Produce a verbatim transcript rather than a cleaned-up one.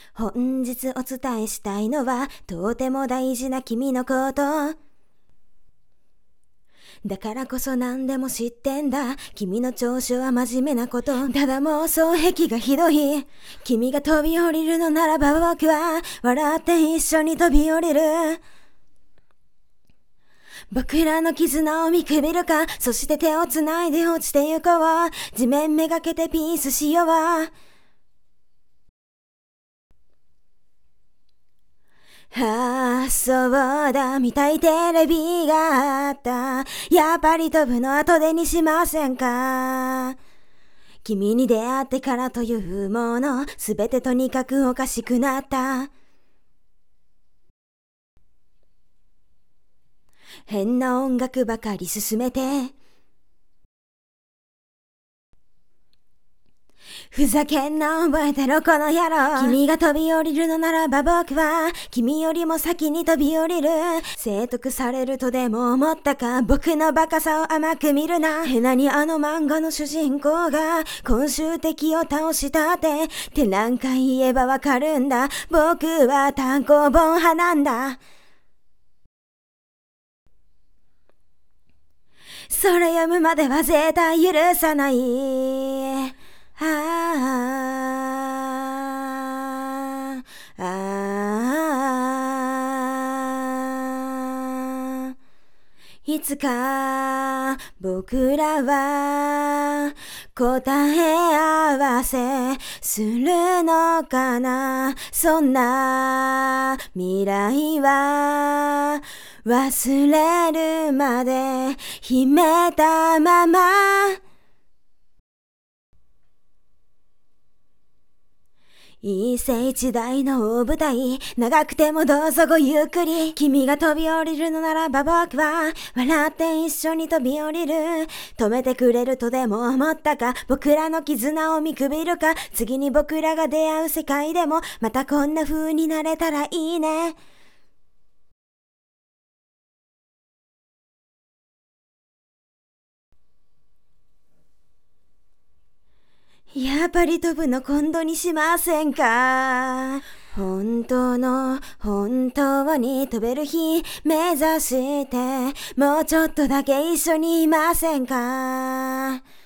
本日お伝えしたいのはとても大事な君のこと。だからこそ何でも知ってんだ。君の長所は真面目なこと。ただ妄想癖がひどい。君が飛び降りるのならば僕は笑って一緒に飛び降りる。僕らの絆を見くびるか。そして手をつないで落ちてゆこう。地面めがけてピースしよう。ああ、そうだ、見たいテレビがあった。やっぱり飛ぶの後でにしませんか。君に出会ってからというもの、すべてとにかくおかしくなった。変な音楽ばかり進めて、ふざけんな覚えてろこの野郎。君が飛び降りるのならば僕は君よりも先に飛び降りる。説得されるとでも思ったか。僕のバカさを甘く見るな。へなにあの漫画の主人公が今週敵を倒したってって何回言えばわかるんだ。僕は単行本派なんだ。それ読むまでは絶対許さない。ああああいつか僕らは答え合わせするのかな。そんな未来は忘れるまで秘めたまま。一世一代の大舞台、長くてもどうぞごゆっくり。君が飛び降りるのならば僕は笑って一緒に飛び降りる。止めてくれるとでも思ったか。僕らの絆を見くびるか。次に僕らが出会う世界でもまたこんな風になれたらいいね。やっぱり飛ぶの今度にしませんか。本当の本当に飛べる日目指してもうちょっとだけ一緒にいませんか。